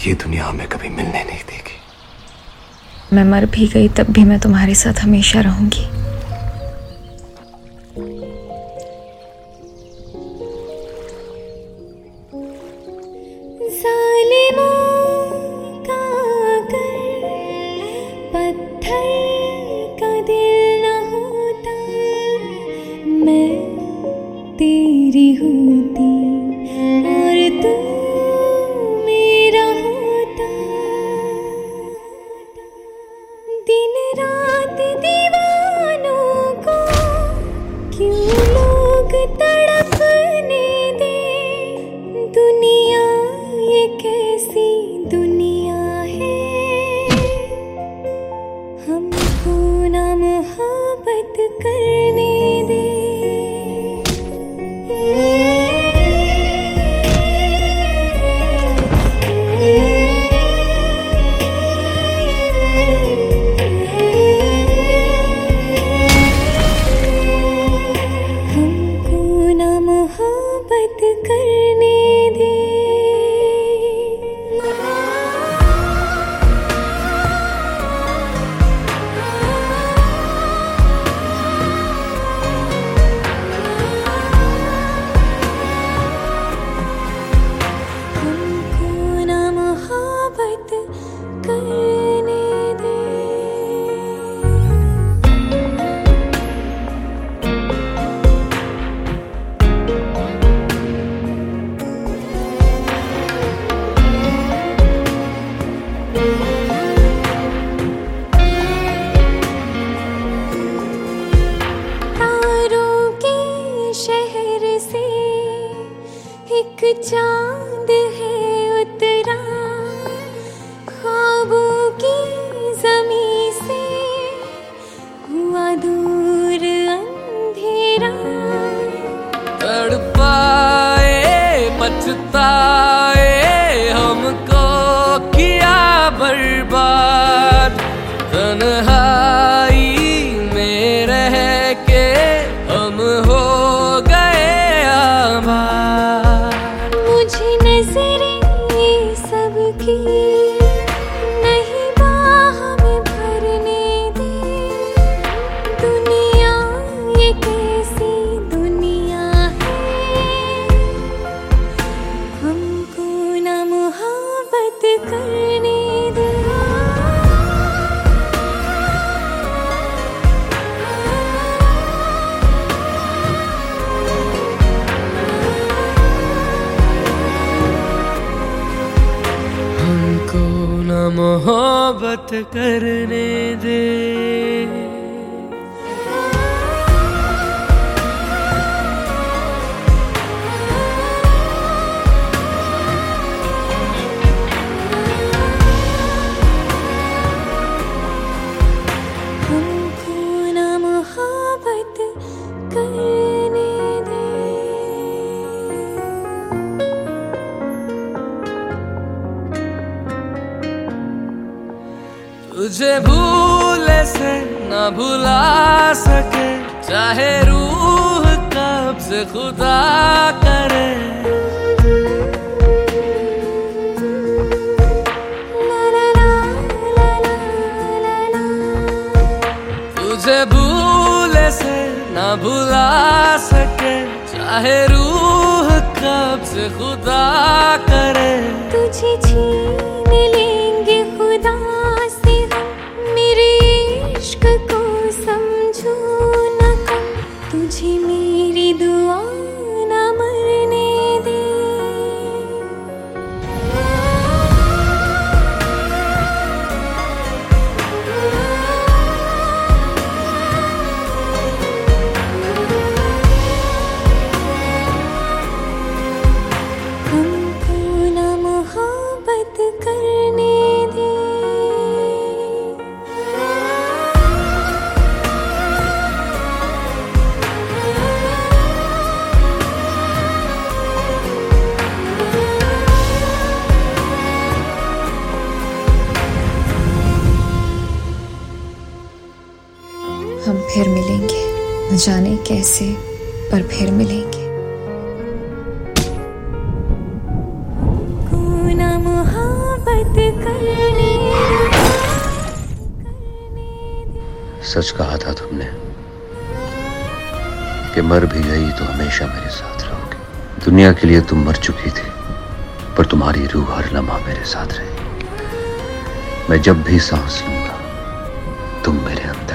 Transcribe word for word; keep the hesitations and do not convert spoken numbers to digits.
ये दुनिया हमें कभी मिलने नहीं देगी। मैं मर भी गई तब भी मैं तुम्हारे साथ हमेशा रहूंगी। पत्थर का दिल न होता, मैं तेरी होती और तू मेरा होता। दिन रात दीवानों को क्यों लोग तड़पने दे। दुनिया ये कैसी दुनिया है, हमको ना मोहब्बत करने दे। हमको ना मोहब्बत करने दे। एक चांद है उतरा, ख्वाबों की ज़मीं से हुआ दूर अंधेरा। तड़पाए पछताए हमको किया बर्बाद, तन्हाई में रह के हम हो गए आबाद। मुझे नजरें सबकी नहीं बाह में भरने दे। दुनिया ये कैसी दुनिया है, हमको ना मोहब्बत करने दे। हमको न मोहब्बत करने दे। हमको ना मोहब्बत करने दे। तुझे भूले से न भुला सके, चाहे रूह कब से खुदा करे। ला ला ला ला ला ला ला। तुझे भूले से न भुला सके, चाहे रूह कब से खुदा करे। तुझे छीन लेंगे खुदा से हम, मेरे इश्क को समझो न कम। तुझे मेरी दुआ न मरने दे। हमको ना मोहब्बत करने दे। हम फिर मिलेंगे, न जाने कैसे, पर फिर मिलेंगे। हमको ना मोहब्बत सच कहा था तुमने कि मर भी गई तो हमेशा मेरे साथ रहोगे। दुनिया के लिए तुम मर चुकी थी, पर तुम्हारी रूह हर लम्हा मेरे साथ रहेगी। मैं जब भी सांस लूंगा तुम मेरे अंदर